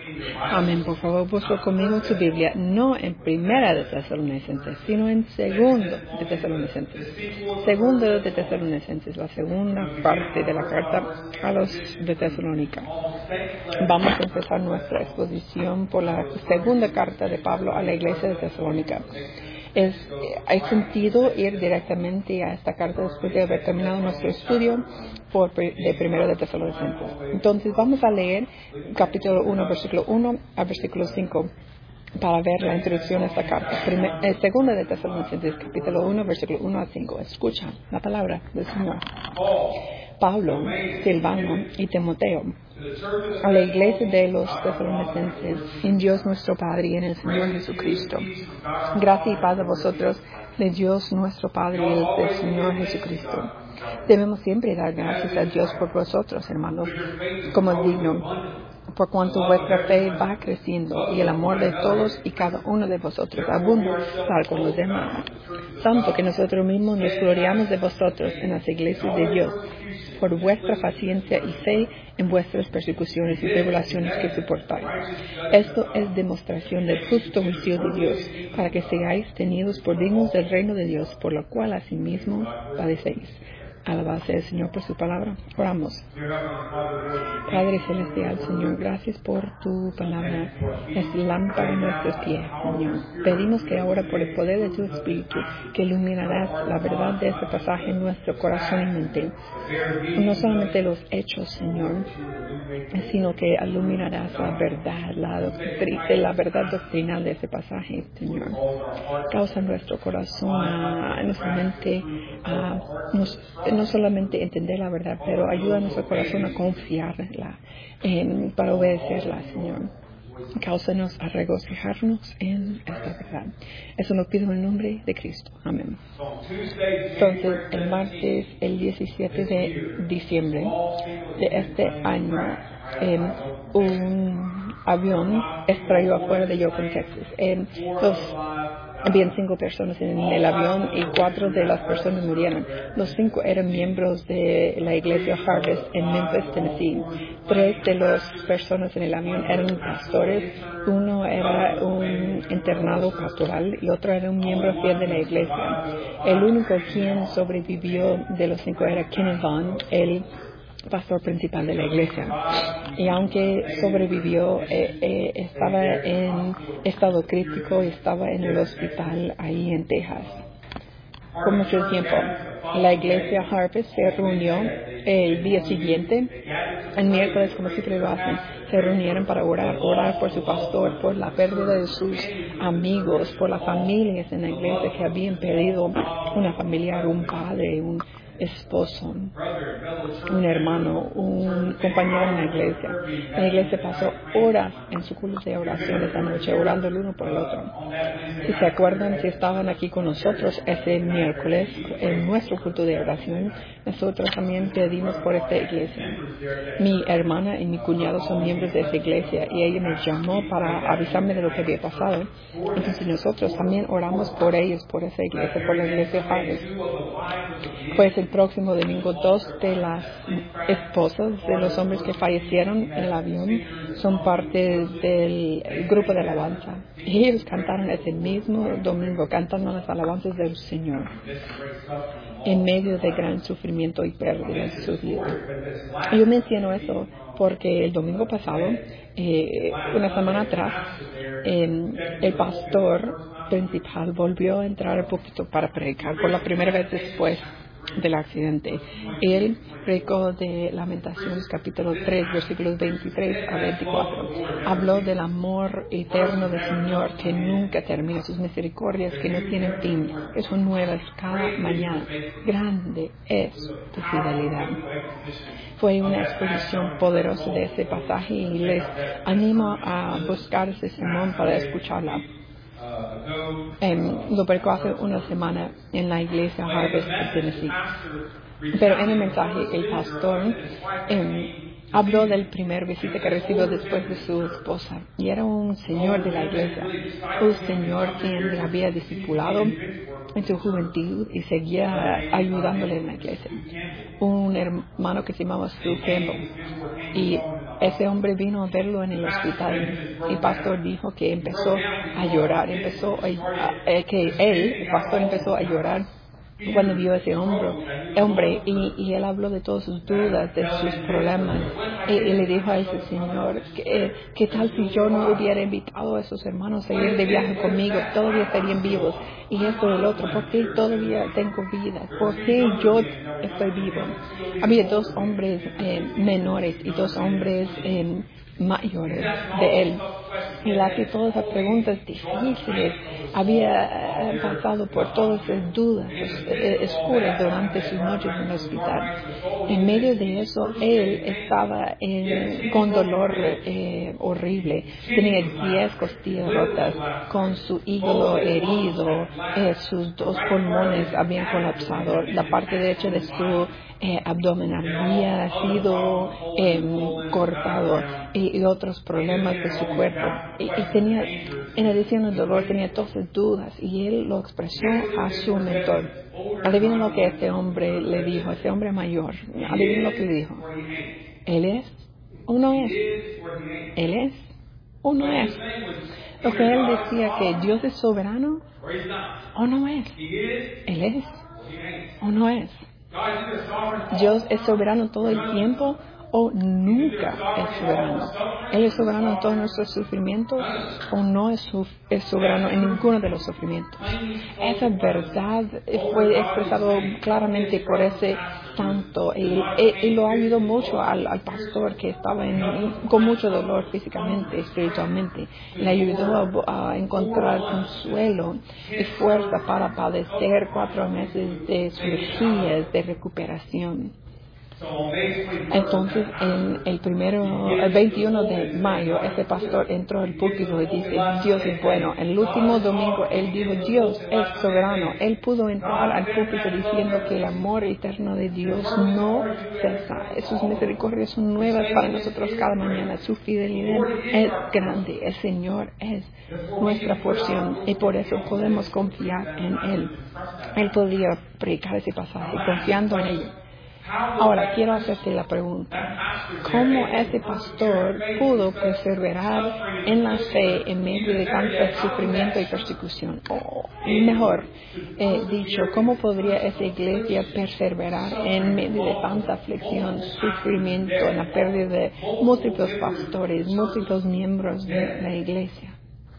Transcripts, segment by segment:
Amén. Por favor, busco conmigo su Biblia, no en Primera de Tesalonicenses, sino en Segundo de Tesalonicenses. Segundo de Tesalonicenses, la segunda parte de la carta a los de Tesalónica. Vamos a empezar nuestra exposición por la segunda carta de Pablo a la iglesia de Tesalónica. Hay sentido ir directamente a esta carta después de haber terminado nuestro estudio de Primero de Tesalonicenses. Entonces vamos a leer capítulo 1, versículo 1 a versículo 5 para ver la introducción a esta carta. Segunda de Tesalonicenses, capítulo 1, versículo 1 a 5. Escucha la palabra del Señor. Pablo, Silvano y Timoteo, a la iglesia de los tesalonicenses, en Dios nuestro Padre y en el Señor Jesucristo. Gracia y paz a vosotros de Dios nuestro Padre y del Señor Jesucristo. Debemos siempre dar gracias a Dios por vosotros, hermanos, como es digno, por cuanto vuestra fe va creciendo y el amor de todos y cada uno de vosotros abunda tal con los demás. Tanto que nosotros mismos nos gloriamos de vosotros en las iglesias de Dios, por vuestra paciencia y fe en vuestras persecuciones y tribulaciones que soportáis. Esto es demostración del justo juicio de Dios, para que seáis tenidos por dignos del reino de Dios, por lo cual asimismo padecéis. Alabado sea el Señor por su palabra. Oramos. Padre celestial, Señor, gracias por tu palabra. Es lámpara en nuestros pies, Señor. Pedimos que ahora, por el poder de tu Espíritu, que iluminarás la verdad de este pasaje en nuestro corazón y mente. No solamente los hechos, Señor, sino que iluminarás la verdad, la verdad doctrinal de ese pasaje, Señor. Causa en nuestro corazón, nuestra mente, no solamente entender la verdad, pero ayuda a nuestro corazón a confiarla, para obedecerla, Señor. Cáusanos a regocijarnos en esta verdad. Eso lo pido en el nombre de Cristo. Amén. Entonces, el martes, el 17 de diciembre de este año, un avión estrelló afuera de Yukon, Texas. Habían 5 personas en el avión y 4 de las personas murieron. Los 5 eran miembros de la iglesia Harvest en Memphis, Tennessee. 3 de las personas en el avión eran pastores. Uno era un internado pastoral y otro era un miembro fiel de la iglesia. El único quien sobrevivió de los 5 era Kenneth Vaughn, el pastor principal de la iglesia, y aunque sobrevivió, estaba en estado crítico y estaba en el hospital ahí en Texas por mucho tiempo. La iglesia Harvest se reunió el día siguiente, el miércoles, como siempre lo hacen. Se reunieron para orar por su pastor, por la pérdida de sus amigos, por las familias en la iglesia que habían perdido una familiar, un padre, un esposo, un hermano, un compañero en la iglesia. La iglesia pasó horas en su culto de oración esa noche, orando el uno por el otro. Si se acuerdan, si estaban aquí con nosotros ese miércoles en nuestro culto de oración, nosotros también pedimos por esta iglesia. Mi hermana y mi cuñado son miembros de esa iglesia y ella me llamó para avisarme de lo que había pasado. Entonces nosotros también oramos por ellos, por esa iglesia, por la iglesia Harvest. Pues el próximo domingo, 2 de las esposas de los hombres que fallecieron en el avión son parte del grupo de alabanza. Y ellos cantaron ese mismo domingo, cantando las alabanzas del Señor en medio de gran sufrimiento y pérdida de su vida. Yo menciono eso porque el domingo pasado, una semana atrás, el pastor principal volvió a entrar al púlpito para predicar por la primera vez después del accidente. Él predicó de Lamentaciones capítulo 3 versículos 23 a 24. Habló del amor eterno del Señor que nunca termina, sus misericordias que no tienen fin, que son nuevas cada mañana. Grande es tu fidelidad. Fue una exposición poderosa de ese pasaje y les animo a buscar ese sermón para escucharla. Lo predicó hace una semana en la iglesia Harvest de Tennessee. Pero en el mensaje el pastor habló del primer visita que recibió después de su esposa. Y era un señor de la iglesia, un señor quien le había discipulado en su juventud y seguía ayudándole en la iglesia. Un hermano que se llamaba Stu Campbell. Y ese hombre vino a verlo en el hospital. El pastor dijo que empezó a llorar, el pastor empezó a llorar cuando vio a ese hombre y él habló de todas sus dudas, de sus problemas, y le dijo a ese señor, ¿qué tal si yo no hubiera invitado a esos hermanos a ir de viaje conmigo? Todavía estarían vivos, y esto y el otro, ¿por qué todavía tengo vida? ¿Por qué yo estoy vivo? Había dos hombres menores y dos hombres mayores de él. Él hace todas esas preguntas difíciles. Había pasado por todas esas dudas oscuras durante sus noches en el hospital. En medio de eso, él estaba con dolor horrible. Tenía 10 costillas rotas, con su hígado herido, sus 2 pulmones habían colapsado, la parte derecha de su abdomen había sido cortado y otros problemas de su cuerpo. Y tenía, en adición al dolor, tenía todas las dudas y él lo expresó a su mentor. Adivinen lo que este hombre le dijo, ese hombre mayor. Adivinen lo que le dijo. ¿Él es o no es? ¿Él es o no es? Lo que él decía que Dios es soberano o no es. ¿Él es o no es? Dios es soberano todo el tiempo o nunca es soberano. Él es soberano en todos nuestros sufrimientos o no es soberano en ninguno de los sufrimientos. Esa verdad fue expresado claramente por ese santo y lo ayudó mucho al pastor que estaba con mucho dolor físicamente, espiritualmente. Le ayudó a encontrar consuelo y fuerza para padecer 4 meses de cirugías de recuperación. Entonces, en el 21 de mayo, ese pastor entró al púlpito y dice, Dios es bueno. El último domingo, él dijo, Dios es soberano. Él pudo entrar al púlpito diciendo que el amor eterno de Dios no cesa. Sus misericordias son nuevas para nosotros cada mañana. Su fidelidad es grande. El Señor es nuestra porción y por eso podemos confiar en Él. Él podría predicar ese pasaje confiando en Él. Ahora, quiero hacerte la pregunta. ¿Cómo ese pastor pudo perseverar en la fe en medio de tanto sufrimiento y persecución? O mejor dicho, ¿cómo podría esa iglesia perseverar en medio de tanta aflicción, sufrimiento, en la pérdida de múltiples pastores, múltiples miembros de la iglesia?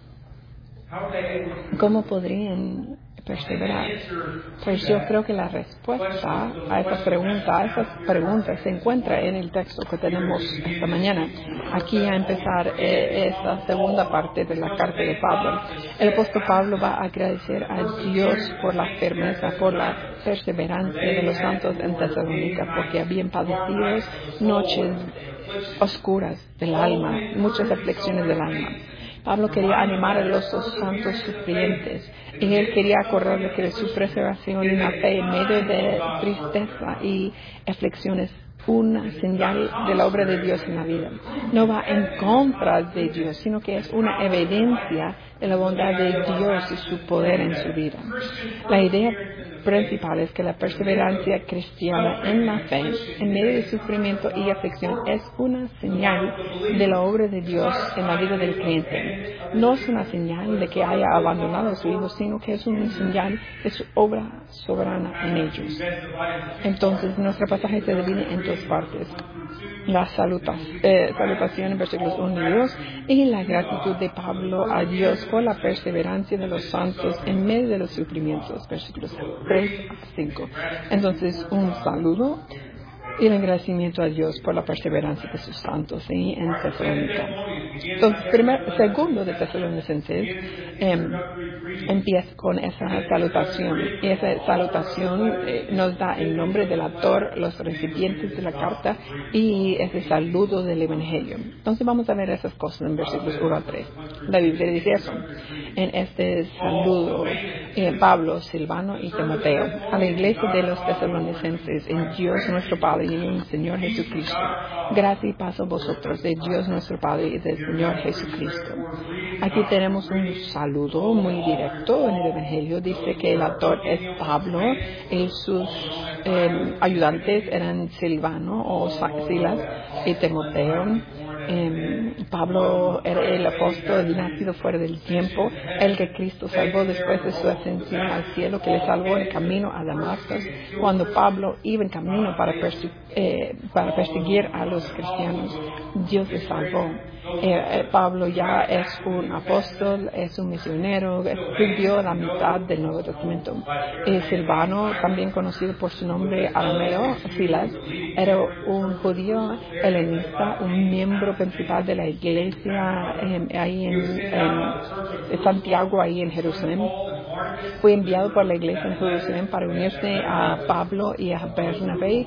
¿Cómo podrían perseverar? Pues yo creo que la respuesta a esas preguntas se encuentra en el texto que tenemos esta mañana. Aquí a empezar esta segunda parte de la carta de Pablo. El apóstol Pablo va a agradecer a Dios por la firmeza, por la perseverancia de los santos en Tesalónica, porque habían padecido noches oscuras del alma, muchas aflicciones del alma. Pablo quería animar a los santos sufrientes y él quería acordarles que su perseveración en la fe en medio de tristeza y aflicciones una señal de la obra de Dios en la vida. No va en contra de Dios, sino que es una evidencia de la bondad de Dios y su poder en su vida. La idea principal es que la perseverancia cristiana en la fe, en medio de sufrimiento y aflicción, es una señal de la obra de Dios en la vida del creyente. No es una señal de que haya abandonado a su hijo, sino que es una señal de su obra soberana en ellos. Entonces, nuestro pasaje se divide en 2 partes. La salutación en versículos 1 y 2 y la gratitud de Pablo a Dios por la perseverancia de los santos en medio de los sufrimientos, versículos 3 a 5. Entonces, un saludo y el agradecimiento a Dios por la perseverancia de sus santos en Tesalónica. Entonces, segundo de Tesalonicenses empieza con esa salutación. Y esa salutación nos da el nombre del autor, los recipientes de la carta y ese saludo del Evangelio. Entonces vamos a ver esas cosas en versículos 1 a 3. La Biblia dice eso. En este saludo, Pablo, Silvano y Timoteo, a la iglesia de los tesalonicenses, en Dios nuestro Padre y en el Señor Jesucristo. Gracia y paz a vosotros de Dios nuestro Padre y del Señor Jesucristo. Aquí tenemos un saludo muy directo en el Evangelio. Dice que el autor es Pablo y sus ayudantes eran Silvano o Silas y Timoteo. Pablo era el apóstol nacido fuera del tiempo, el que Cristo salvó después de su ascensión al cielo, que le salvó en camino a Damasco, cuando Pablo iba en camino para perseguir a los cristianos. Dios le salvó. Pablo ya es un apóstol, es un misionero, escribió la mitad del Nuevo Testamento. Silvano, también conocido por su nombre arameo, Silas, era un judío helenista, un miembro principal de la iglesia ahí en Santiago, ahí en Jerusalén. Fue enviado por la iglesia en Jerusalén para unirse a Pablo y a Bernabé.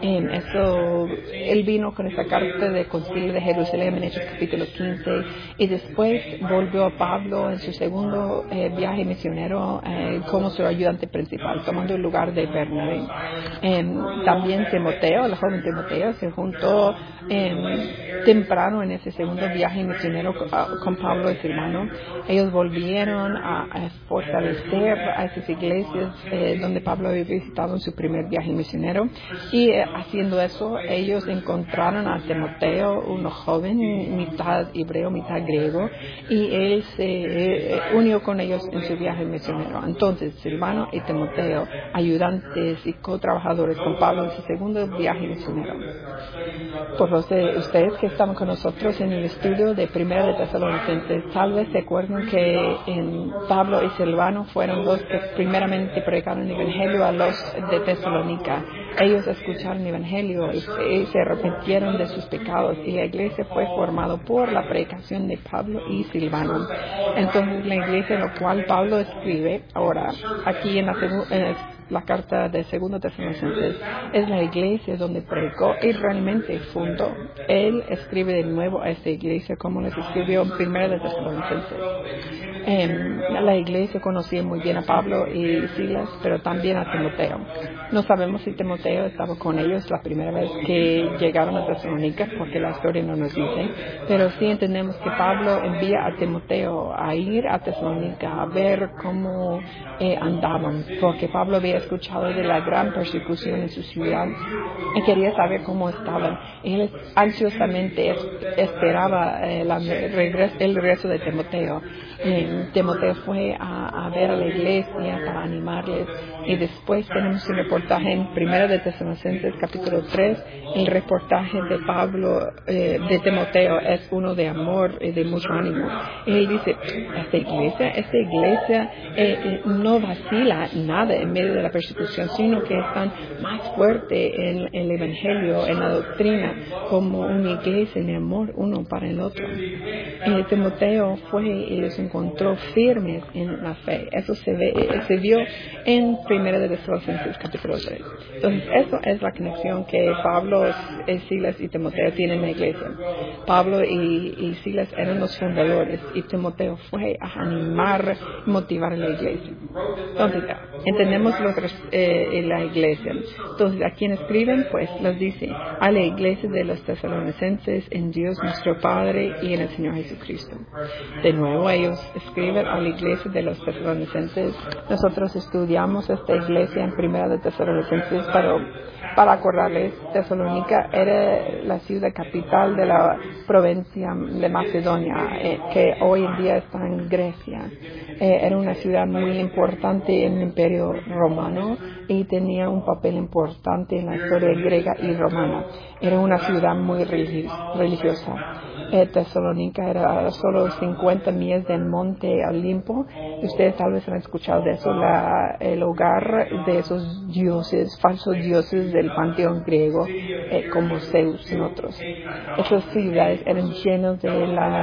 Él vino con esta carta de concilio de Jerusalén en Hechos capítulo 15 y después volvió a Pablo en su segundo viaje misionero como su ayudante principal, tomando el lugar de Bernabé. También Timoteo, el joven Timoteo, se juntó temprano en ese segundo viaje misionero con Pablo y Silvano. Ellos volvieron a fortalecer a esas iglesias donde Pablo había visitado en su primer viaje misionero, y haciendo eso ellos encontraron a Timoteo, un joven mitad hebreo, mitad griego, y él se unió con ellos en su viaje misionero. Entonces Silvano y Timoteo, ayudantes y co-trabajadores con Pablo en su segundo viaje misionero. Por los de ustedes que están con nosotros en el estudio de Primera de Tesalonicenses, tal vez se acuerdan que Pablo y Silvano fueron los que primeramente predicaron el Evangelio a los de Tesalónica. Ellos escucharon el Evangelio y se arrepintieron de sus pecados, y la iglesia fue formada por la predicación de Pablo y Silvano. Entonces la iglesia en la cual Pablo escribe ahora, aquí en la carta de Segundo Tesalonicenses, es la iglesia donde predicó y realmente fundó. Él escribe de nuevo a esta iglesia como les escribió en Primera de Tesalonicenses. La iglesia conocía muy bien a Pablo y Silas, pero también a Timoteo. No sabemos si Timoteo estaba con ellos la primera vez que llegaron a Tesalónica, porque la historia no nos dice, pero sí entendemos que Pablo envía a Timoteo a ir a Tesalónica a ver cómo andaban, porque Pablo había escuchado de la gran persecución en su ciudad y quería saber cómo estaban. Él ansiosamente esperaba el regreso de Timoteo. Timoteo fue a ver a la iglesia para animarles, y después tenemos un reportaje en Primera de Tesalonicenses capítulo 3. El reportaje de Pablo de Timoteo es uno de amor y de mucho ánimo. Él dice, esta iglesia no vacila nada en medio de la persecución, sino que están más fuerte en el evangelio, en la doctrina, como una iglesia en amor uno para el otro. Timoteo fue y los encontró firmes en la fe. Eso se vio en Primera de Tesalonicenses capítulo 3. Entonces, eso es la conexión que Pablo, Silas y Timoteo tienen en la iglesia. Pablo y Silas eran los fundadores, y Timoteo fue a animar y motivar a la iglesia. Entonces, entendemos la iglesia. Entonces, ¿a quién escriben? Pues les dice, a la iglesia de los tesalonicenses en Dios nuestro Padre y en el Señor Jesucristo. De nuevo, ellos escriben a la iglesia de los tesalonicenses. Nosotros estudiamos esta iglesia en Primera de Tesalonicenses, pero para acordarles, Tesalónica era la ciudad capital de la provincia de Macedonia, que hoy en día está en Grecia. Era una ciudad muy importante en el Imperio Romano y tenía un papel importante en la historia griega y romana. Era una ciudad muy religiosa. Tesalónica era solo 50 millas del monte Olimpo. Ustedes tal vez han escuchado de eso, el hogar de esos dioses, falsos dioses del panteón griego, como Zeus y otros. Esas ciudades eran llenas de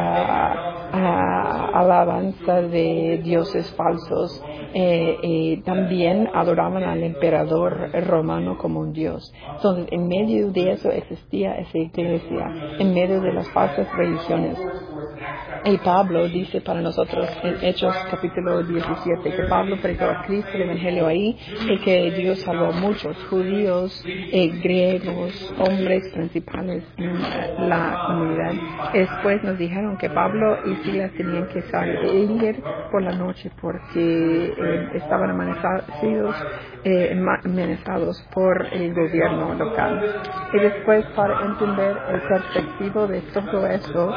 la alabanza de dioses falsos, y también adoraban al emperador romano como un dios. Entonces, en medio de eso existía esa iglesia, en medio de las falsas religiones. Y Pablo dice para nosotros en Hechos capítulo 17 que Pablo predicó a Cristo el Evangelio ahí y que Dios salvó a muchos judíos, griegos, hombres principales en la comunidad. Después nos dijeron que Pablo y Silas tenían que salir por la noche porque estaban amenazados por el gobierno local. Y después, para entender el perspectivo de todo eso,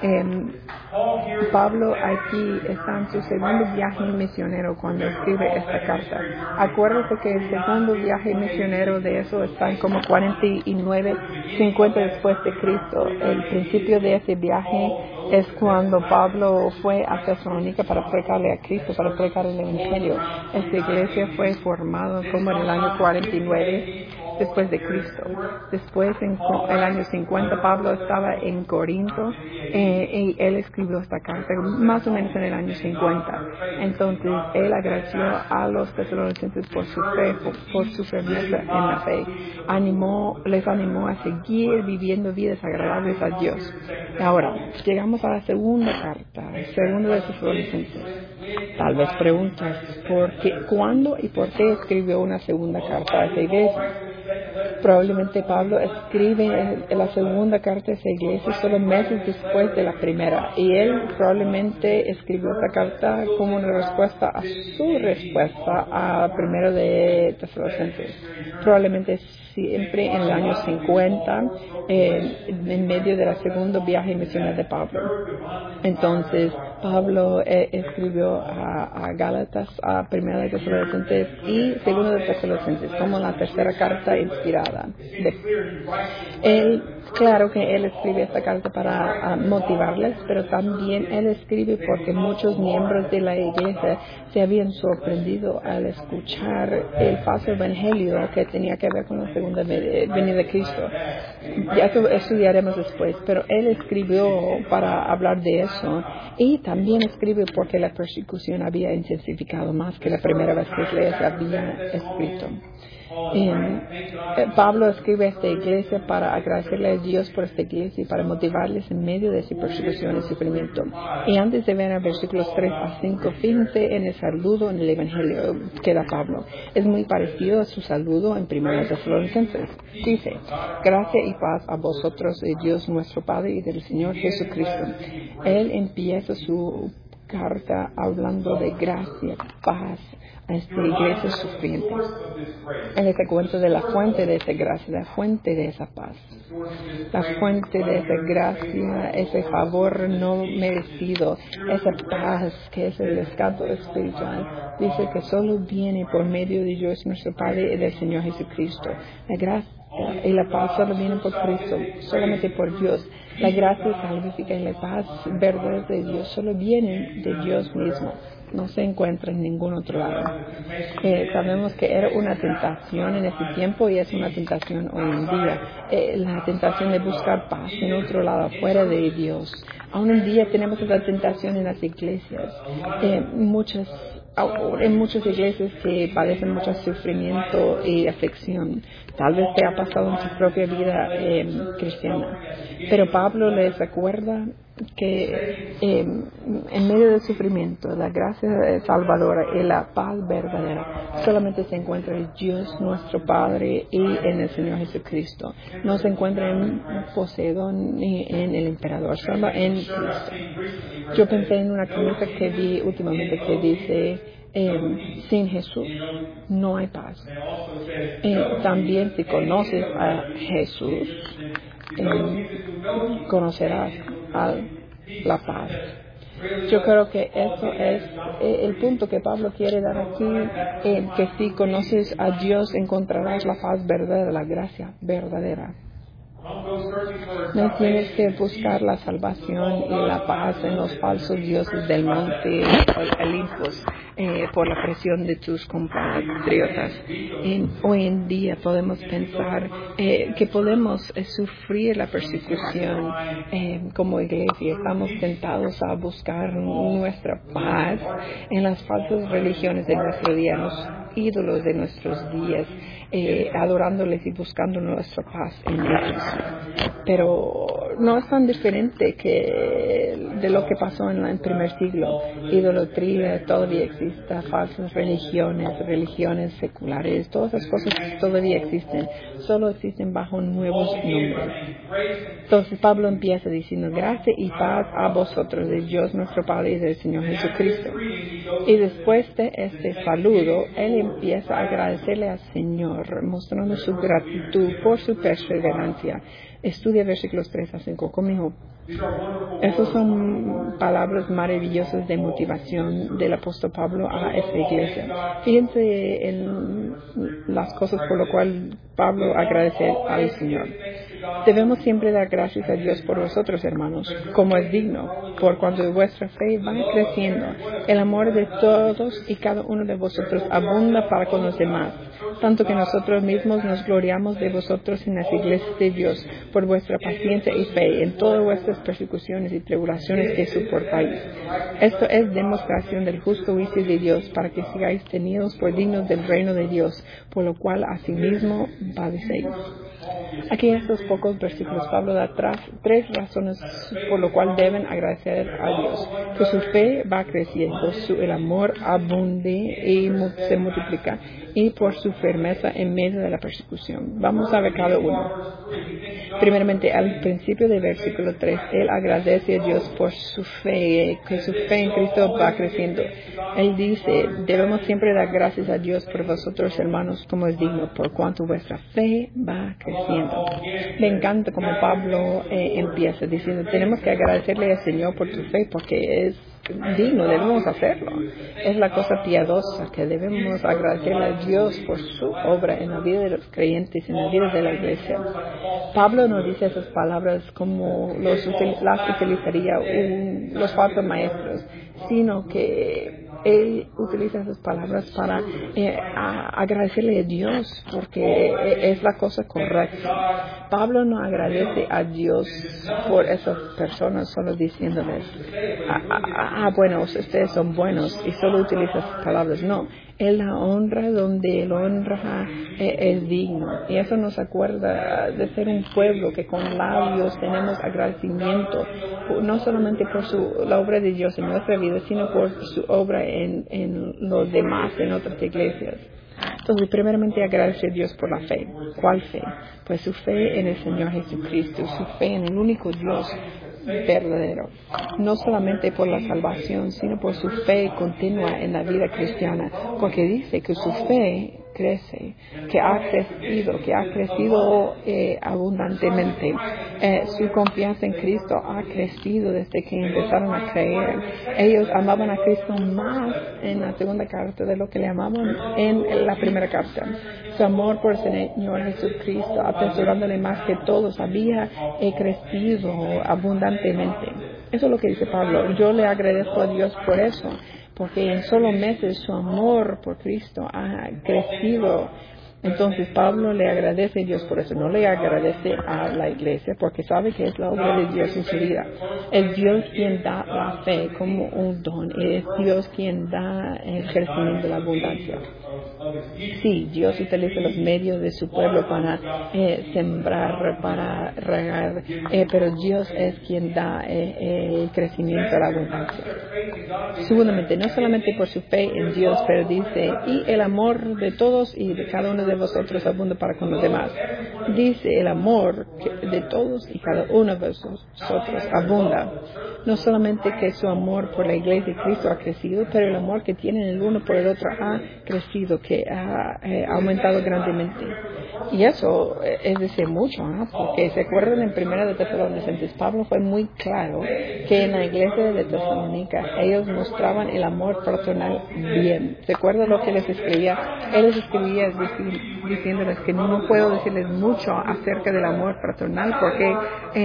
Pablo aquí está en su segundo viaje misionero cuando escribe esta carta. Acuérdate que el segundo viaje misionero de eso está en como 49, 50 después de Cristo. El principio de ese viaje es cuando Pablo fue a Tesalónica para predicarle a Cristo, para predicar el Evangelio. Esta iglesia fue formada como en el año 49 después de Cristo. Después, en el año 50, Pablo estaba en Corinto y él escribió esta carta más o menos en el año 50. Entonces, él agradeció a los tesalonicenses por su fe, por su firmeza en la fe. Les animó a seguir viviendo vidas agradables a Dios. Ahora, llegamos a la segunda carta, el segundo de Tesalonicenses. Tal vez preguntas, ¿cuándo y por qué escribió una segunda carta a esa iglesia? Probablemente Pablo escribe la segunda carta a esa iglesia solo meses después de la primera, y él probablemente escribió esta carta como una respuesta a su respuesta a primero de Tesalonicenses. Probablemente siempre en el año 50, en medio del segundo viaje misionero de Pablo. Entonces, Pablo escribió a Gálatas, a primera de Tesalonicenses y segunda de Tesalonicenses, como la tercera carta inspirada. Claro que él escribe esta carta para motivarles, pero también él escribe porque muchos miembros de la iglesia se habían sorprendido al escuchar el falso evangelio que tenía que ver con la segunda venida de Cristo. Ya estudiaremos después, pero él escribió para hablar de eso, y también escribe porque la persecución había intensificado más que la primera vez que la iglesia había escrito. Pablo escribe a esta iglesia para agradecerle a Dios por esta iglesia y para motivarles en medio de esa persecución y sufrimiento. Y antes de ver a versículos 3 a 5, fíjense en el saludo en el Evangelio que da Pablo. Es muy parecido a su saludo en 1 Tesalonicenses. Dice: gracia y paz a vosotros de Dios nuestro Padre y del Señor Jesucristo. Él empieza su carta hablando de gracia, paz a esta iglesia sufriente. Él se cuenta de la fuente de esa gracia, la fuente de esa paz, la fuente de esa gracia, ese favor no merecido, esa paz que es el descanso espiritual. Dice que solo viene por medio de Dios nuestro Padre y del Señor Jesucristo. La gracia y la paz solo vienen por Cristo, solamente por Dios. La gracia salvífica y la paz verdadera de Dios solo vienen de Dios mismo. No se encuentra en ningún otro lado. Sabemos que era una tentación en ese tiempo y es una tentación hoy en día. La tentación de buscar paz en otro lado, fuera de Dios. Aún en día tenemos esa tentación en las iglesias. En muchas iglesias que padecen mucho sufrimiento y aflicción. Tal vez te ha pasado en tu propia vida cristiana. Pero Pablo les recuerda que en medio del sufrimiento, la gracia salvadora y la paz verdadera solamente se encuentra en Dios nuestro Padre y en el Señor Jesucristo. No se encuentra en Poseidón ni en el emperador, solo en Cristo. Yo pensé en una camisa que vi últimamente que dice: sin Jesús no hay paz. También si conoces a Jesús, conocerás a la paz. Yo creo que eso es el punto que Pablo quiere dar aquí, que si conoces a Dios encontrarás la paz verdadera, la gracia verdadera. No tienes que buscar la salvación y la paz en los falsos dioses del monte Olimpos por la presión de tus compatriotas. Hoy en día podemos pensar que podemos sufrir la persecución como iglesia. Estamos tentados a buscar nuestra paz en las falsas religiones de nuestro día, en los ídolos de nuestros días, adorándoles y buscando nuestra paz en ellos. Pero no es tan diferente que de lo que pasó en el primer siglo. Idolatría todavía existe, falsas religiones seculares, todas esas cosas todavía existen, solo existen bajo nuevos nombres. Entonces Pablo empieza diciendo: gracia y paz a vosotros, de Dios nuestro Padre y del Señor Jesucristo. Y después de este saludo, él empieza a agradecerle al Señor, mostrando su gratitud por su perseverancia. Estudia versículos 3 a 5 conmigo. Esas son palabras maravillosas de motivación del apóstol Pablo a esta iglesia. Fíjense en las cosas por lo cual Pablo agradece al Señor. Debemos siempre dar gracias a Dios por vosotros, hermanos, como es digno, por cuando vuestra fe va creciendo. El amor de todos y cada uno de vosotros abunda para con los demás, tanto que nosotros mismos nos gloriamos de vosotros en las iglesias de Dios, por vuestra paciencia y fe en todas vuestras persecuciones y tribulaciones que soportáis. Esto es demostración del justo juicio de Dios, para que sigáis tenidos por dignos del reino de Dios, por lo cual asimismo padecéis. Aquí en estos pocos versículos Pablo da tres razones por lo cual deben agradecer a Dios: que su fe va creciendo, el amor abunde y se multiplica, y por su firmeza en medio de la persecución. Vamos a ver cada uno. Primeramente, al principio del versículo 3, él agradece a Dios por su fe, que su fe en Cristo va creciendo. Él dice: debemos siempre dar gracias a Dios por vosotros, hermanos, como es digno, por cuanto vuestra fe va creciendo. Me encanta como Pablo empieza diciendo: tenemos que agradecerle al Señor por tu fe, porque es digno, debemos hacerlo. Es la cosa piadosa que debemos agradecerle a Dios por su obra en la vida de los creyentes, en la vida de la iglesia. Pablo no dice esas palabras como las utilizaría los falsos maestros, sino que él utiliza esas palabras para agradecerle a Dios, porque es la cosa correcta. Pablo no agradece a Dios por esas personas solo diciéndoles: bueno, ustedes son buenos, y solo utiliza esas palabras. No, él la honra donde el honra es digno. Y eso nos acuerda de ser un pueblo que con labios tenemos agradecimiento, no solamente por la obra de Dios en nuestra vida, sino por su obra en los demás, en otras iglesias. Entonces, primeramente agradece a Dios por la fe. ¿Cuál fe? Pues su fe en el Señor Jesucristo, su fe en el único Dios verdadero. No solamente por la salvación, sino por su fe continua en la vida cristiana, porque dice que su fe crece, que ha crecido abundantemente. Su confianza en Cristo ha crecido desde que empezaron a creer. Ellos amaban a Cristo más en la segunda carta de lo que le amaban en la primera carta. Su amor por el Señor Jesucristo, atesorándole más que todos, había crecido abundantemente. Eso es lo que dice Pablo. Yo le agradezco a Dios por eso, porque en solo meses su amor por Cristo ha crecido. Entonces Pablo le agradece a Dios por eso. No le agradece a la iglesia, porque sabe que es la obra de Dios en su vida. Es Dios quien da la fe como un don. Es Dios quien da el crecimiento de la abundancia. Sí, Dios utiliza los medios de su pueblo para sembrar, para regar, pero Dios es quien da el crecimiento de la abundancia. Segundamente, no solamente por su fe en Dios, pero dice: y el amor de todos y de cada uno de vosotros abunda para con los demás. Dice: el amor de todos y cada uno de vosotros abunda. No solamente que su amor por la iglesia de Cristo ha crecido, pero el amor que tienen el uno por el otro ha crecido, que ha aumentado grandemente. Y eso es decir mucho, porque se acuerdan en Primera de Tesalonicenses, Pablo fue muy claro que en la iglesia de Tesalónica ellos mostraban el amor fraternal bien. ¿Se acuerdan lo que les escribía? Él les escribía diciéndoles que no puedo decirles mucho acerca del amor fraternal, porque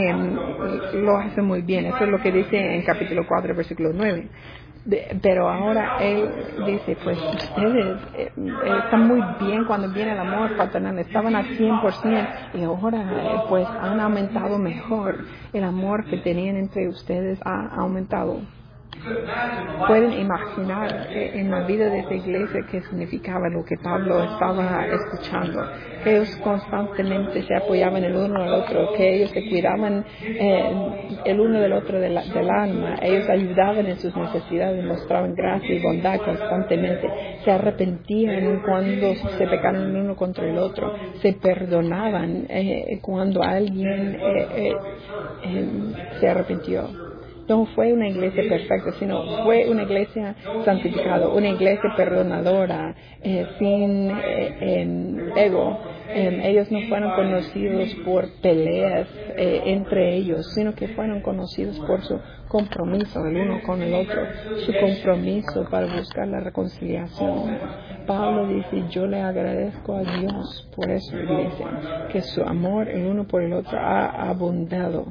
lo hace muy bien. Eso es lo que dice en capítulo 4, versículo 9. Pero ahora él dice: pues ustedes están muy bien cuando viene el amor fraternal, estaban al 100%, y ahora pues han aumentado mejor. El amor que tenían entre ustedes ha aumentado. Pueden imaginar en la vida de esa iglesia qué significaba lo que Pablo estaba escuchando, que ellos constantemente se apoyaban el uno al otro, que ellos se cuidaban el uno del otro del alma, ellos ayudaban en sus necesidades, mostraban gracia y bondad constantemente, se arrepentían cuando se pecaron el uno contra el otro, se perdonaban cuando alguien se arrepintió. No fue una iglesia perfecta, sino fue una iglesia santificada, una iglesia perdonadora, sin ego. Ellos no fueron conocidos por peleas entre ellos, sino que fueron conocidos por su compromiso el uno con el otro, su compromiso para buscar la reconciliación. Pablo dice, yo le agradezco a Dios por eso, iglesia, que su amor el uno por el otro ha abundado.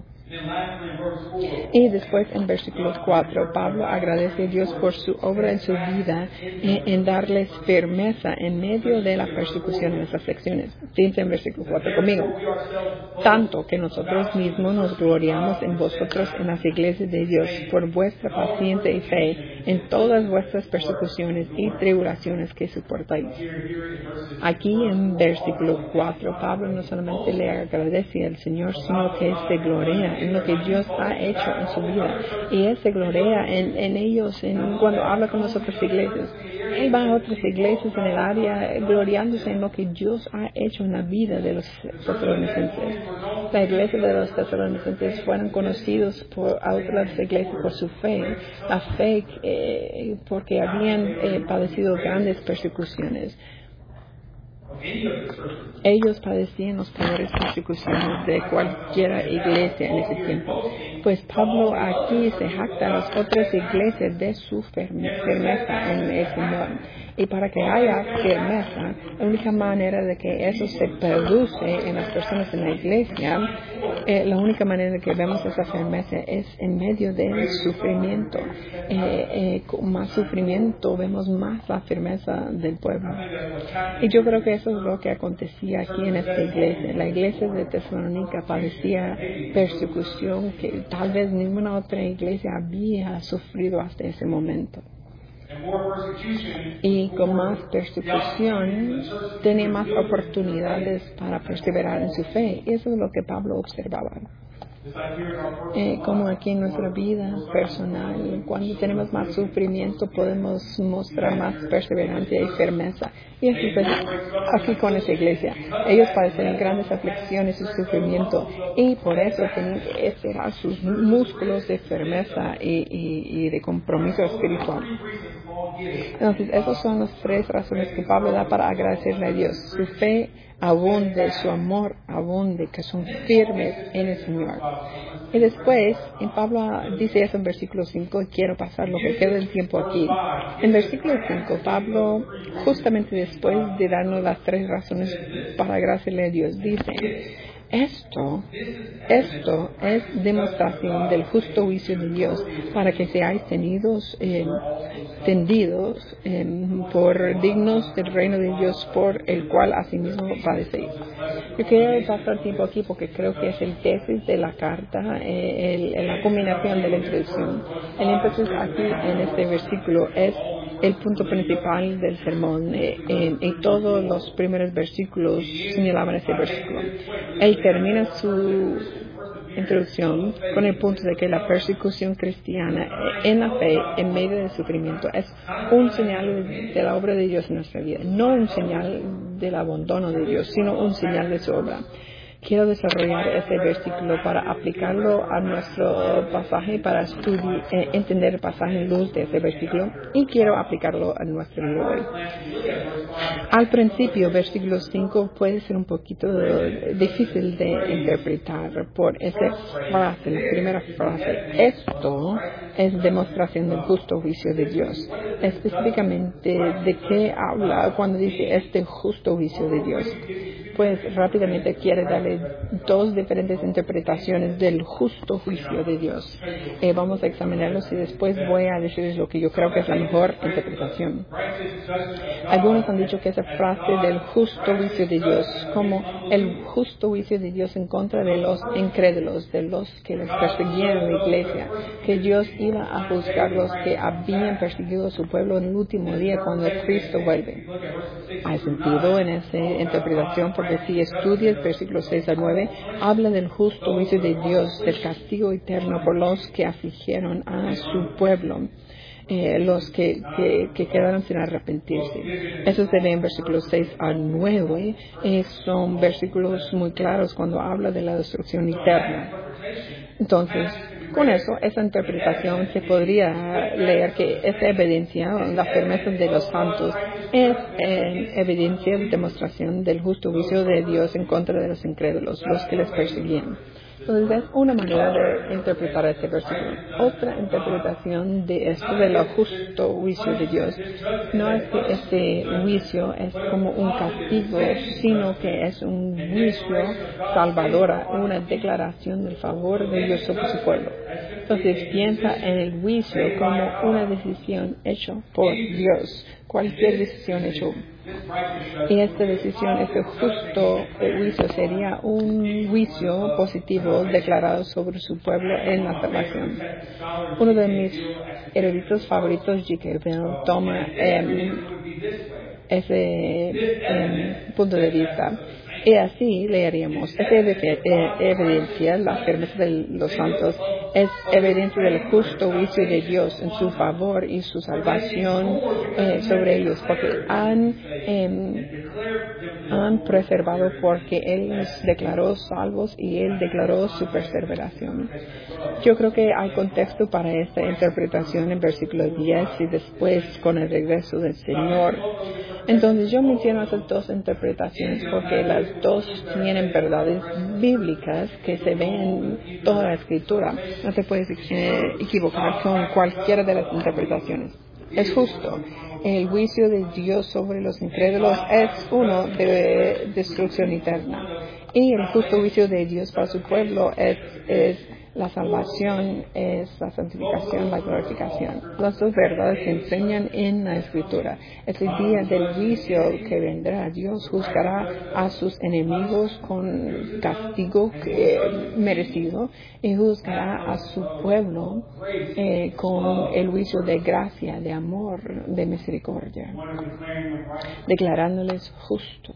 Y después en versículo 4, Pablo agradece a Dios por su obra en su vida en darles firmeza en medio de la persecución y las aflicciones. Dice en versículo 4 conmigo, tanto que nosotros mismos nos gloriamos en vosotros en las iglesias de Dios por vuestra paciencia y fe en todas vuestras persecuciones y tribulaciones que soportáis. Aquí en versículo 4, Pablo no solamente le agradece al Señor, sino que se gloria en lo que Dios ha hecho en su vida. Y Él se gloria en ellos cuando habla con las otras iglesias. Él va a otras iglesias en el área gloriándose en lo que Dios ha hecho en la vida de los tesalonicenses. La iglesia de los tesalonicenses fueron conocidos por otras iglesias por su fe. La fe porque habían padecido grandes persecuciones. Ellos padecían las peores persecuciones de cualquier iglesia en ese tiempo. Pues Pablo aquí se jacta a las otras iglesias de su firmeza en el Señor. Y para que haya firmeza, la única manera de que eso se produce en las personas en la iglesia, la única manera de que vemos esa firmeza es en medio del sufrimiento. Con más sufrimiento vemos más la firmeza del pueblo. Y yo creo que eso es lo que acontecía aquí en esta iglesia. La iglesia de Tesalónica padecía persecución que tal vez ninguna otra iglesia había sufrido hasta ese momento. Y con más persecución tenía más oportunidades para perseverar en su fe. Y eso es lo que Pablo observaba. Como aquí en nuestra vida personal, cuando tenemos más sufrimiento podemos mostrar más perseverancia y firmeza. Y así pues, aquí con esa iglesia, ellos padecen grandes aflicciones y sufrimiento y por eso tienen que estirar sus músculos de firmeza y de compromiso espiritual. Entonces, esas son las tres razones que Pablo da para agradecerle a Dios. Su fe abunde, su amor abunde, que son firmes en el Señor. Y después, Pablo dice eso en versículo 5, y quiero pasar lo que queda del tiempo aquí. En versículo 5, Pablo, justamente después de darnos las tres razones para agradecerle a Dios, dice, esto es demostración del justo juicio de Dios, para que seáis tendidos por dignos del reino de Dios, por el cual asimismo padecéis. Yo quiero pasar tiempo aquí porque creo que es el tesis de la carta, la combinación de la introducción. El énfasis aquí en este versículo es el punto principal del sermón. En todos los primeros versículos señalaban ese versículo. Él termina su introducción con el punto de que la persecución cristiana en la fe, en medio del sufrimiento, es un señal de la obra de Dios en nuestra vida. No un señal del abandono de Dios, sino un señal de su obra. Quiero desarrollar este versículo para aplicarlo a nuestro pasaje, para entender el pasaje luz de este versículo, y quiero aplicarlo a nuestro día de hoy. Al principio, versículo 5 puede ser un poquito difícil de interpretar por esa frase, la primera frase. Esto es demostración del justo juicio de Dios. Específicamente, ¿de qué habla cuando dice este justo juicio de Dios? después rápidamente quiere darle dos diferentes interpretaciones del justo juicio de Dios. Vamos a examinarlos y después voy a decirles lo que yo creo que es la mejor interpretación. Algunos han dicho que esa frase del justo juicio de Dios, como el justo juicio de Dios en contra de los incrédulos, de los que les perseguían en la iglesia, que Dios iba a juzgar los que habían perseguido a su pueblo en el último día cuando Cristo vuelve. Hay sentido en esa interpretación porque si estudias versículos 6 a 9, habla del justo juicio de Dios, del castigo eterno por los que afligieron a su pueblo. Los que quedaron sin arrepentirse. Eso se ve en versículos 6 a 9. Son versículos muy claros cuando habla de la destrucción eterna. Entonces, con eso, esa interpretación se podría leer que esa evidencia, la firmeza de los santos, es evidencia de demostración del justo juicio de Dios en contra de los incrédulos, los que les perseguían. Entonces, es una manera de interpretar este versículo. Otra interpretación de esto, del justo juicio de Dios, no es que este juicio es como un castigo, sino que es un juicio salvador, una declaración del favor de Dios sobre su pueblo. Entonces, piensa en el juicio como una decisión hecha por Dios, cualquier decisión hecha. Y esta decisión, este justo juicio sería un juicio positivo declarado sobre su pueblo en la salvación. Uno de mis eruditos favoritos, G.K. Bell, toma ese punto de vista. Y así leeríamos, esta evidencia, la firmeza de los santos, es evidencia del justo juicio de Dios en su favor y su salvación sobre ellos, porque han preservado porque Él los declaró salvos y Él declaró su perseveración. Yo creo que hay contexto para esta interpretación en versículo 10 y después con el regreso del Señor. Entonces yo menciono esas dos interpretaciones porque las dos tienen verdades bíblicas que se ven en toda la Escritura. No te puedes equivocar con cualquiera de las interpretaciones. Es justo. El juicio de Dios sobre los incrédulos es uno de destrucción eterna. Y el justo juicio de Dios para su pueblo es la salvación, es la santificación, la glorificación. Las dos verdades se enseñan en la Escritura. Es el día del juicio que vendrá. Dios juzgará a sus enemigos con castigo merecido y juzgará a su pueblo con el juicio de gracia, de amor, de misericordia, declarándoles justos.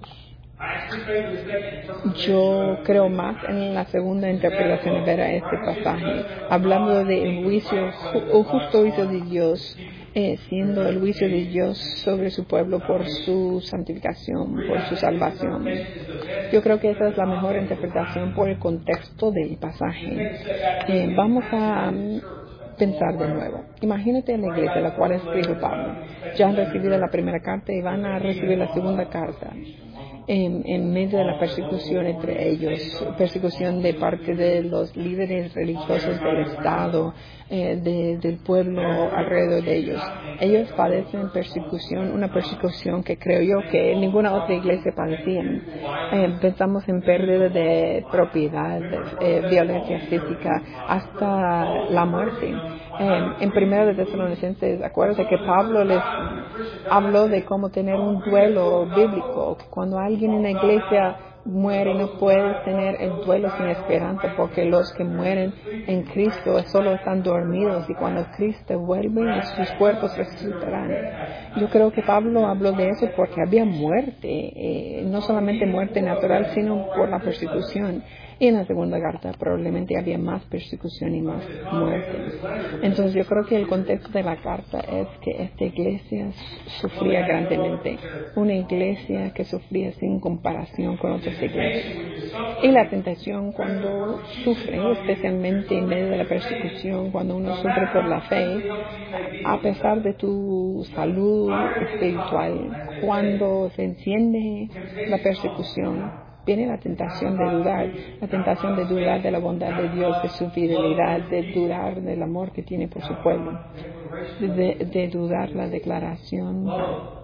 Yo creo más en la segunda interpretación de ver a este pasaje, hablando del juicio, o justo juicio de Dios, siendo el juicio de Dios sobre su pueblo por su santificación, por su salvación. Yo creo que esa es la mejor interpretación por el contexto del pasaje. Vamos a pensar de nuevo. Imagínate la iglesia, la cual escribe Pablo. Ya han recibido la primera carta y van a recibir la segunda carta. En medio de la persecución entre ellos, persecución de parte de los líderes religiosos del Estado, del pueblo alrededor de ellos. Ellos padecen persecución, una persecución que creo yo que ninguna otra iglesia padecía. Pensamos en pérdida de propiedad, violencia física, hasta la muerte. En 1 de Tesalonicenses, acuérdate que Pablo les habló de cómo tener un duelo bíblico, que cuando alguien en la iglesia muere no puedes tener el duelo sin esperanza, porque los que mueren en Cristo solo están dormidos y cuando Cristo vuelve sus cuerpos resucitarán. Yo creo que Pablo habló de eso porque había muerte, no solamente muerte natural, sino por la persecución. Y en la segunda carta probablemente había más persecución y más muerte. Entonces yo creo que el contexto de la carta es que esta iglesia sufría grandemente. Una iglesia que sufría sin comparación con otras iglesias. Y la tentación cuando sufre, especialmente en medio de la persecución, cuando uno sufre por la fe, a pesar de tu salud espiritual, cuando se enciende la persecución, viene la tentación de dudar de la bondad de Dios, de su fidelidad, de dudar del amor que tiene por su pueblo, de dudar la declaración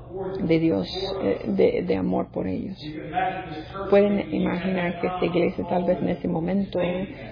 de Dios, de amor por ellos. Pueden imaginar que esta iglesia, tal vez en ese momento,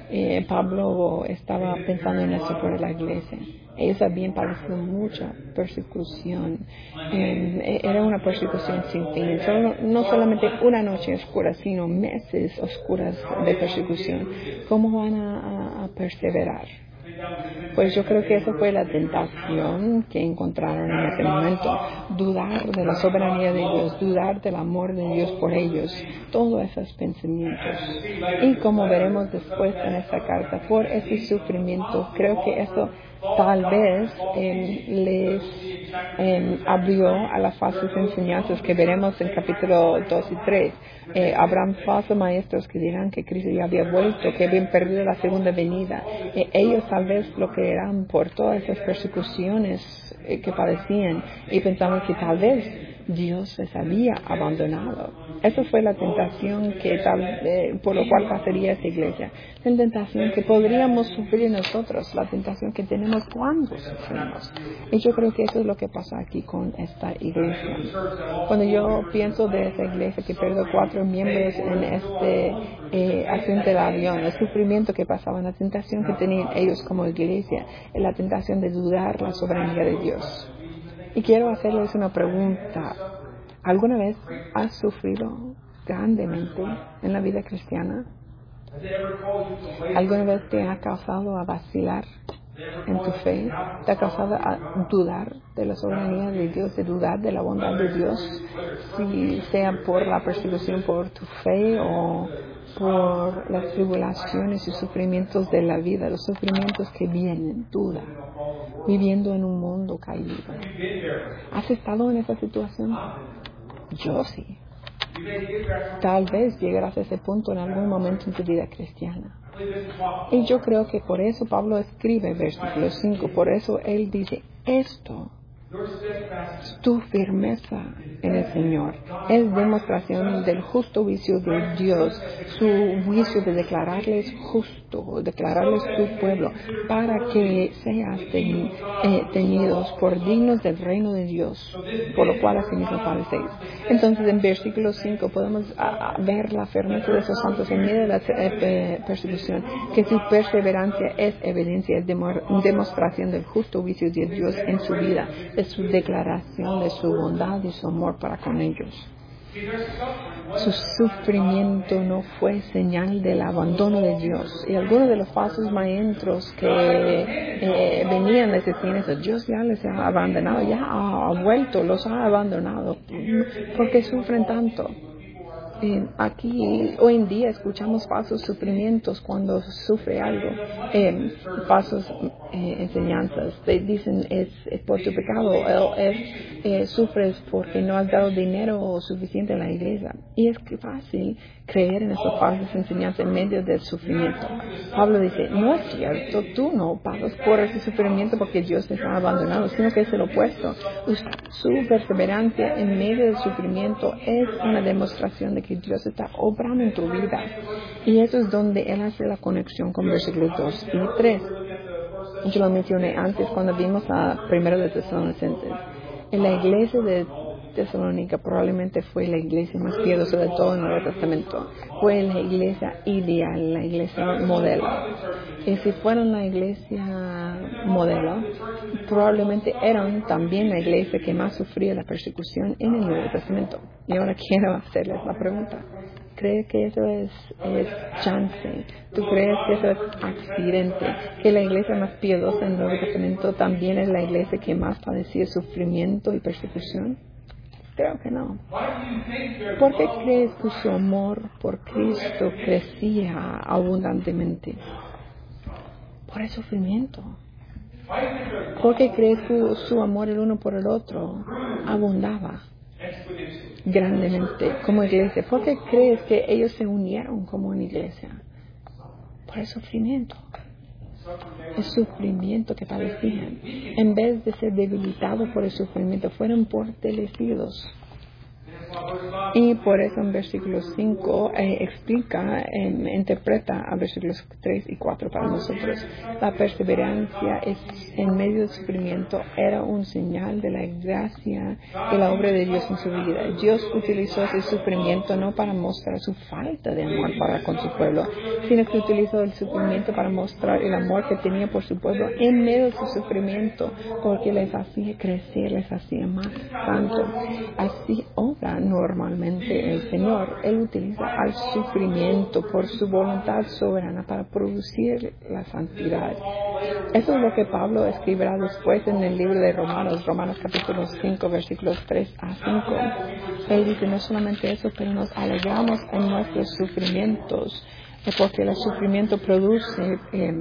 Pablo estaba pensando en eso por la iglesia. Ellos habían padecido mucha persecución. Era una persecución sin fin. No solamente una noche oscura, sino meses oscuras de persecución. ¿Cómo van a perseverar? Pues yo creo que esa fue la tentación que encontraron en ese momento. Dudar de la soberanía de Dios, dudar del amor de Dios por ellos, todos esos pensamientos. Y como veremos después en esta carta, por ese sufrimiento, creo que eso tal vez les abrió a las falsas enseñanzas que veremos en capítulo 2 y 3. Habrán falsos maestros que dirán que Cristo ya había vuelto, que habían perdido la segunda venida. Ellos tal vez lo creerán por todas esas persecuciones que padecían y pensaban que tal vez Dios les había abandonado. Esa fue la tentación que por lo cual pasaría esta iglesia. La tentación que podríamos sufrir nosotros, la tentación que tenemos cuando sufrimos. Y yo creo que eso es lo que pasa aquí con esta iglesia. Cuando yo pienso de esa iglesia que perdió 4 miembros en este accidente del avión, el sufrimiento que pasaban, la tentación que tenían ellos como iglesia, la tentación de dudar la soberanía de Dios. Y quiero hacerles una pregunta. ¿Alguna vez has sufrido grandemente en la vida cristiana? ¿Alguna vez te ha causado a vacilar en tu fe? ¿Te ha causado a dudar de la soberanía de Dios, de dudar de la bondad de Dios? Si sea por la persecución por tu fe o por las tribulaciones y sufrimientos de la vida, los sufrimientos que vienen, duda, viviendo en un mundo caído. ¿Has estado en esa situación? Yo sí. Tal vez llegarás a ese punto en algún momento en tu vida cristiana. Y yo creo que por eso Pablo escribe versículo 5, por eso él dice, esto, tu firmeza en el Señor, es demostración del justo juicio de Dios, su juicio de declararles justo, declararles tu pueblo, para que seas tenidos por dignos del reino de Dios, por lo cual asimismo padecéis. Entonces en versículo 5 podemos ver la firmeza de esos santos en medio de la persecución, que su perseverancia es evidencia, es demostración del justo juicio de Dios en su vida, de su declaración de su bondad y su amor para con ellos. Su sufrimiento no fue señal del abandono de Dios. Y algunos de los falsos maestros que venían les decían eso, Dios ya les ha abandonado, ya ha vuelto, los ha abandonado. ¿Por qué sufren tanto? Aquí hoy en día escuchamos falsos sufrimientos cuando sufre algo, falsos enseñanzas. Dicen es por tu pecado, sufres porque no has dado dinero suficiente en la iglesia. Y es fácil creer en esas falsas enseñanzas en medio del sufrimiento. Pablo dice, no es cierto, tú no pasas por ese sufrimiento porque Dios te ha abandonado, sino que es el opuesto. Su perseverancia en medio del sufrimiento es una demostración de que Dios está obrando en tu vida. Y eso es donde él hace la conexión con versículos 2 y 3. Yo lo mencioné antes cuando vimos a Primero de Tesalonicenses. En la iglesia de Tesalónica probablemente fue la iglesia más piadosa de todo el Nuevo Testamento. Fue la iglesia ideal, la iglesia modelo. Y si fueron la iglesia modelo, probablemente eran también la iglesia que más sufría la persecución en el Nuevo Testamento. Y ahora quiero hacerles la pregunta. ¿Crees que eso es chance? ¿Tú crees que eso es accidente? ¿Que la iglesia más piadosa en el Nuevo Testamento también es la iglesia que más padecía sufrimiento y persecución? Creo que no. ¿Por qué crees que su amor por Cristo crecía abundantemente? Por el sufrimiento. ¿Por qué crees que su amor el uno por el otro abundaba grandemente como iglesia? ¿Por qué crees que ellos se unieron como una iglesia? Por el sufrimiento. El sufrimiento que padecían. En vez de ser debilitados por el sufrimiento, fueron fortalecidos. Y por eso en versículo 5 interpreta a versículos 3 y 4 para nosotros. La perseverancia en medio del sufrimiento era un señal de la gracia y la obra de Dios en su vida. Dios utilizó ese sufrimiento no para mostrar su falta de amor para con su pueblo, sino que utilizó el sufrimiento para mostrar el amor que tenía por su pueblo en medio de su sufrimiento, porque les hacía crecer, les hacía más santos. Así obra normalmente el Señor. Él utiliza al sufrimiento por su voluntad soberana para producir la santidad. Eso es lo que Pablo escribirá después en el libro de Romanos capítulo 5, versículos 3 a 5. Él dice no solamente eso, pero nos alegramos en nuestros sufrimientos, porque el sufrimiento produce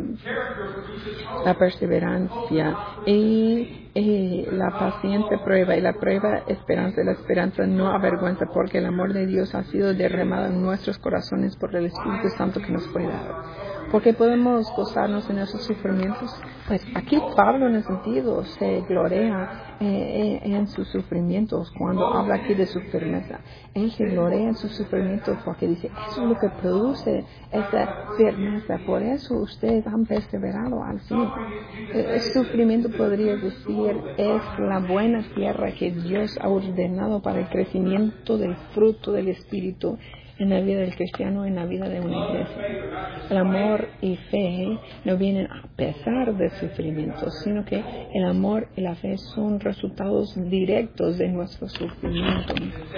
la perseverancia y la paciente prueba, y la prueba esperanza, y la esperanza no avergüenza, porque el amor de Dios ha sido derramado en nuestros corazones por el Espíritu Santo que nos fue dado. Porque podemos gozarnos en esos sufrimientos. Pues aquí Pablo en el sentido se glorea en sus sufrimientos cuando habla aquí de su firmeza. Él se glorea en sus sufrimientos porque dice, eso es lo que produce esa firmeza. Por eso ustedes han perseverado al fin. El sufrimiento, podría decir, es la buena tierra que Dios ha ordenado para el crecimiento del fruto del Espíritu en la vida del cristiano, en la vida de una iglesia. El amor y fe no vienen a pesar del sufrimiento, sino que el amor y la fe son resultados directos de nuestro sufrimiento.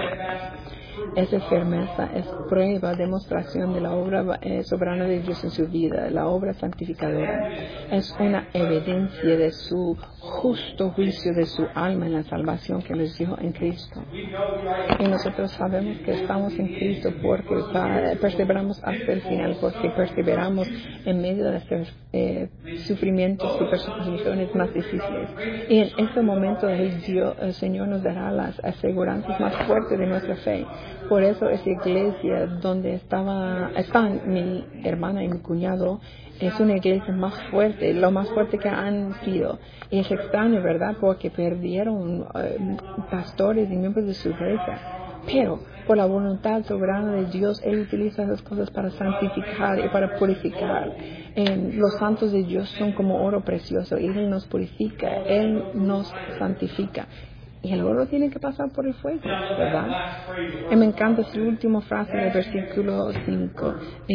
Esa firmeza es prueba, demostración de la obra soberana de Dios en su vida, la obra santificadora. Es una evidencia de su justo juicio de su alma en la salvación que les dio en Cristo. Y nosotros sabemos que estamos en Cristo porque perseveramos hasta el final, porque perseveramos en medio de los sufrimientos y persecuciones más difíciles. Y en ese momento el Señor nos dará las aseguranzas más fuertes de nuestra fe. Por eso esa iglesia donde están mi hermana y mi cuñado es una iglesia más fuerte, lo más fuerte que han sido. Y es extraño, ¿verdad? Porque perdieron pastores y miembros de su iglesia. Pero por la voluntad soberana de Dios, Él utiliza esas cosas para santificar y para purificar. Los santos de Dios son como oro precioso y Él nos purifica, Él nos santifica. Y el oro tiene que pasar por el fuego, ¿verdad? Y me encanta su última frase del versículo 5.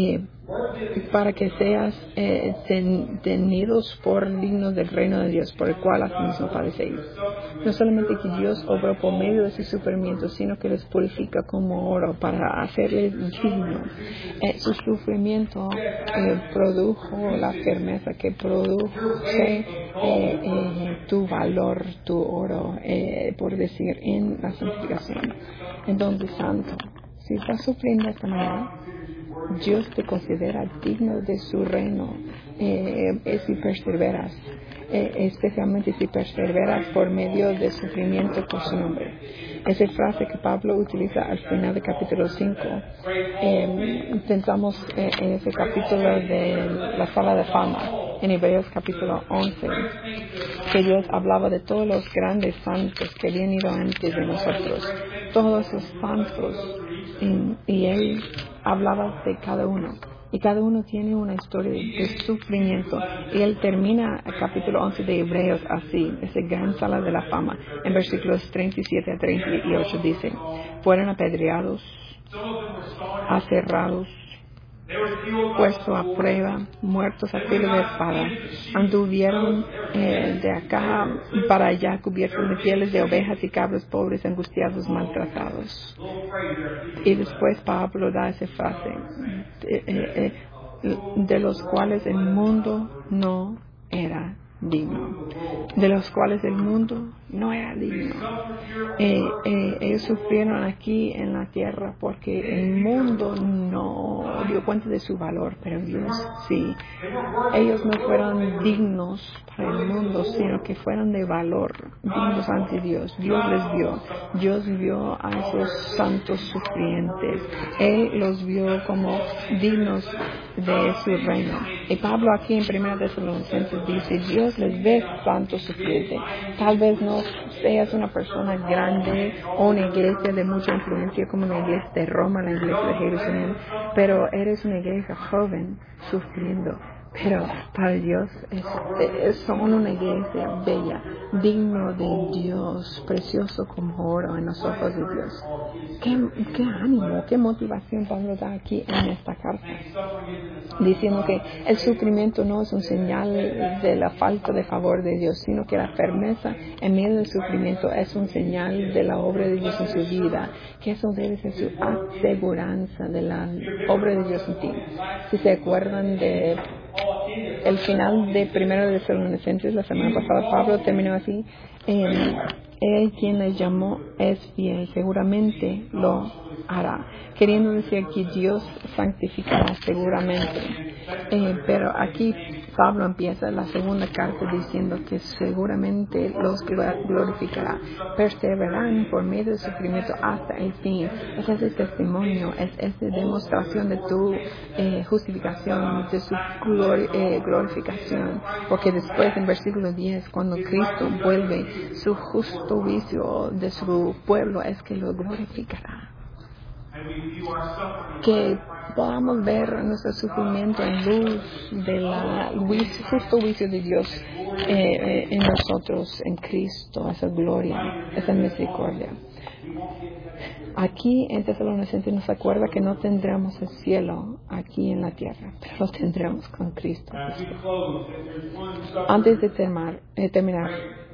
Para que seas tenidos por dignos del reino de Dios, por el cual asimismo padecéis. No solamente que Dios obró por medio de su sufrimiento, sino que les purifica como oro para hacerles dignos. Su sufrimiento produjo la firmeza que produce tu valor, tu oro, por decir, en la santificación. Entonces, santo, si estás sufriendo esta manera, Dios te considera digno de su reino si perseveras, especialmente si perseveras por medio de sufrimiento por su nombre. Esa frase que Pablo utiliza al final del capítulo 5. Pensamos en ese capítulo de la sala de fama, en Hebreos capítulo 11, que Dios hablaba de todos los grandes santos que habían ido antes de nosotros, todos esos santos, y Él hablaba de cada uno. Y cada uno tiene una historia de sufrimiento. Y él termina el capítulo 11 de Hebreos así, esa gran sala de la fama. En versículos 37 a 38 dice, fueron apedreados, aserrados, puestos a prueba, muertos a filo de espada, anduvieron de acá para allá cubiertos de pieles de ovejas y cabros, pobres, angustiados, maltratados. Y después Pablo da esa frase, de los cuales el mundo no era digno, de los cuales el mundo no era digno. Ellos sufrieron aquí en la tierra porque el mundo no dio cuenta de su valor, pero Dios sí. Ellos no fueron dignos para el mundo, sino que fueron de valor, dignos ante Dios. Dios les vio. Dios vio a esos santos sufrientes. Él los vio como dignos de su reino. Y Pablo aquí en 1 Tesalonicenses dice, Dios les ve santos sufrientes. Tal vez no seas una persona grande o una iglesia de mucha influencia como la iglesia de Roma, la iglesia de Jerusalén, pero eres una iglesia joven sufriendo. Pero para Dios son una iglesia bella, digno de Dios, precioso como oro en los ojos de Dios. Qué ánimo, qué motivación Pablo da aquí en esta carta, diciendo que el sufrimiento no es un señal de la falta de favor de Dios, sino que la firmeza en medio del sufrimiento es un señal de la obra de Dios en su vida, que eso debe ser su aseguranza de la obra de Dios en ti. Si se acuerdan de el final de 1 de Tesalonicenses, la semana pasada, Pablo terminó así: Él quien les llamó es fiel, seguramente lo hará. Queriendo decir que Dios santificará seguramente. Pero aquí Pablo empieza la segunda carta diciendo que seguramente los glorificará. Perseverarán por medio del sufrimiento hasta el fin. Es ese testimonio, es esa demostración de tu justificación, de su glorificación. Porque después en versículo 10, cuando Cristo vuelve, su justo juicio de su pueblo es que lo glorificará. Que podamos ver nuestro sufrimiento en luz del justo juicio de Dios en nosotros, en Cristo, esa gloria, esa misericordia. Aquí en Tesalonicenses nos acuerda que no tendremos el cielo aquí en la tierra, pero lo tendremos con Cristo. Antes de terminar,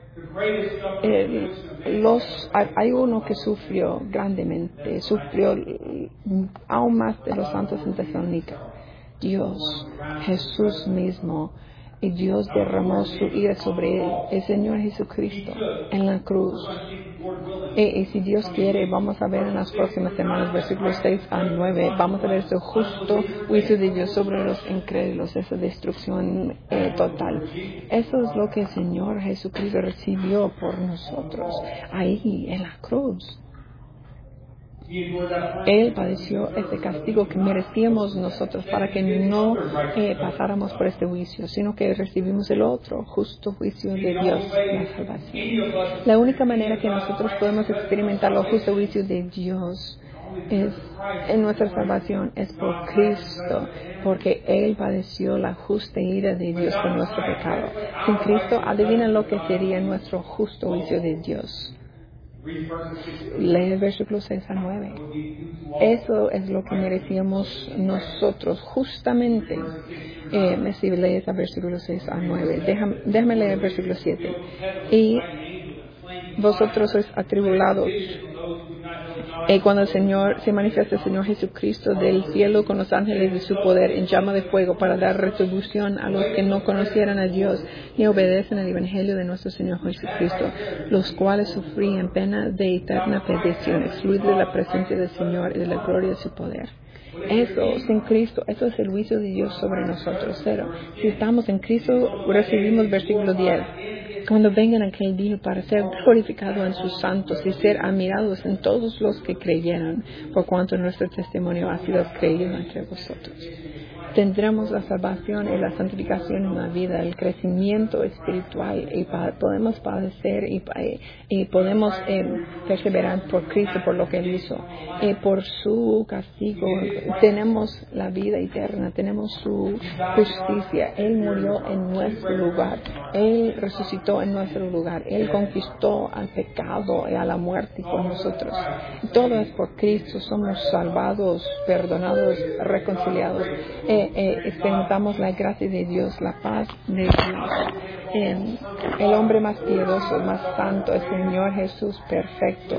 hay uno que sufrió grandemente, sufrió aún más de los santos en Tesalónica. Dios, Jesús mismo, y Dios derramó su ira sobre él, el Señor Jesucristo, en la cruz. Y si Dios quiere, vamos a ver en las próximas semanas, versículos 6 a 9, vamos a ver su justo juicio de Dios sobre los incrédulos, esa destrucción total. Eso es lo que el Señor Jesucristo recibió por nosotros, ahí en la cruz. Él padeció este castigo que merecíamos nosotros para que no pasáramos por este juicio, sino que recibimos el otro justo juicio de Dios, la salvación. La única manera que nosotros podemos experimentar el justo juicio de Dios en nuestra salvación es por Cristo, porque Él padeció la justa ira de Dios por nuestro pecado. Sin Cristo, adivina lo que sería nuestro justo juicio de Dios. Lee el versículo 6 a 9. Eso es lo que merecíamos nosotros justamente. Si lees el versículo 6 a 9, déjame leer el versículo 7. Y vosotros sois atribulados. Cuando el Señor se manifiesta, el Señor Jesucristo del cielo con los ángeles de su poder en llama de fuego para dar retribución a los que no conocieran a Dios ni obedecen al Evangelio de nuestro Señor Jesucristo, los cuales sufrían pena de eterna perdición, excluidos de la presencia del Señor y de la gloria de su poder. Eso, sin Cristo, eso es el juicio de Dios sobre nosotros. Pero si estamos en Cristo, recibimos versículo 10. Cuando vengan aquel día para ser glorificado en sus santos y ser admirados en todos los que creyeron, por cuanto nuestro testimonio ha sido creído entre vosotros. Tendremos la salvación y la santificación en la vida, el crecimiento espiritual, y podemos padecer y podemos perseverar por Cristo, por lo que Él hizo. Por su castigo tenemos la vida eterna, tenemos su justicia. Él murió en nuestro lugar, Él resucitó en nuestro lugar, Él conquistó al pecado y a la muerte por nosotros. Todo es por Cristo, somos salvados, perdonados, reconciliados. Experimentamos la gracia de Dios, la paz de Dios. El hombre más piadoso, más santo, el Señor Jesús perfecto,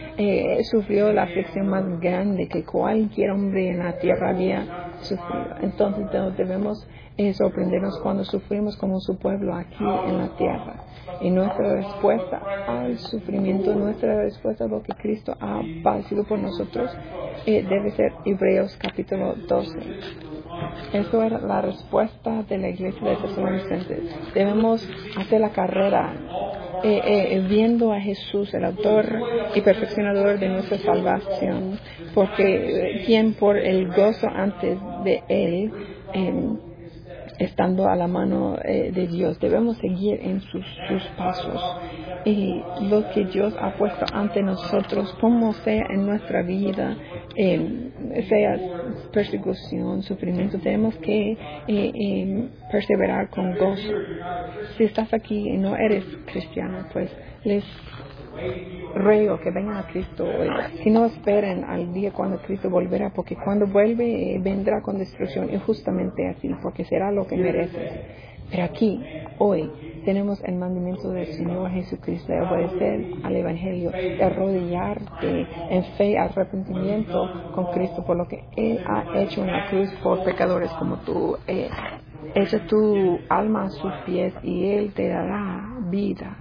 sufrió la aflicción más grande que cualquier hombre en la tierra había sufrido. Entonces debemos sorprendernos cuando sufrimos como su pueblo aquí en la tierra. Y nuestra respuesta al sufrimiento, nuestra respuesta a lo que Cristo ha padecido por nosotros, debe ser Hebreos capítulo 12. Eso era la respuesta de la iglesia de Tesalonicenses. Debemos hacer la carrera viendo a Jesús, el autor y perfeccionador de nuestra salvación, porque quien por el gozo antes de él estando a la mano de Dios. Debemos seguir en sus pasos. Y lo que Dios ha puesto ante nosotros, como sea en nuestra vida, sea persecución, sufrimiento, tenemos que perseverar con gozo. Si estás aquí y no eres cristiano, pues les ruego que vengan a Cristo hoy. Si no, esperen al día cuando Cristo volverá, porque cuando vuelve vendrá con destrucción, y justamente así, porque será lo que mereces. Pero aquí, hoy, tenemos el mandamiento del Señor Jesucristo de obedecer al Evangelio, de arrodillarte en fe y arrepentimiento con Cristo por lo que Él ha hecho en la cruz por pecadores como tú. Echa tu alma a sus pies y Él te dará vida.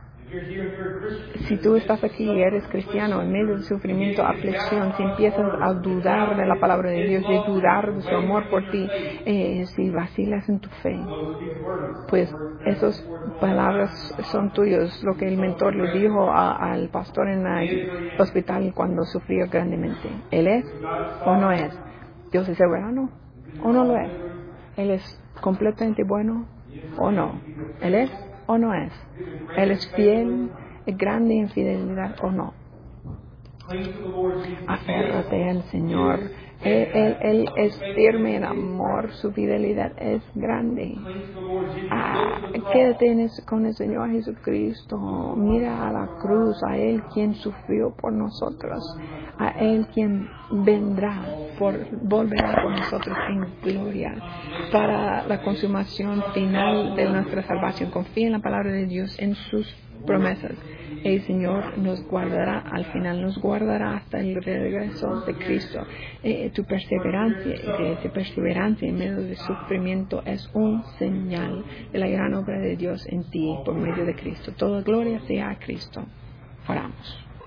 Si tú estás aquí y eres cristiano en medio de sufrimiento, aflicción, si empiezas a dudar de la palabra de Dios, de dudar de su amor por ti, si vacilas en tu fe, pues esas palabras son tuyas, lo que el mentor le dijo al pastor en el hospital cuando sufrió grandemente. ¿Él es o no es? ¿Dios es soberano o no lo es? ¿Él es completamente bueno o no? ¿Él es o no es? ¿Él es fiel, es grande en fidelidad o no? Aférrate al Señor. Él es firme en amor, su fidelidad es grande. Quédate con el Señor Jesucristo. Mira a la cruz, a Él quien sufrió por nosotros, a Él quien volverá por nosotros en gloria para la consumación final de nuestra salvación. Confía en la palabra de Dios, en sus promesas. El Señor nos guardará al final, nos guardará hasta el regreso de Cristo. Tu perseverancia en medio del sufrimiento es un señal de la gran obra de Dios en ti por medio de Cristo. Toda gloria sea a Cristo. Oramos.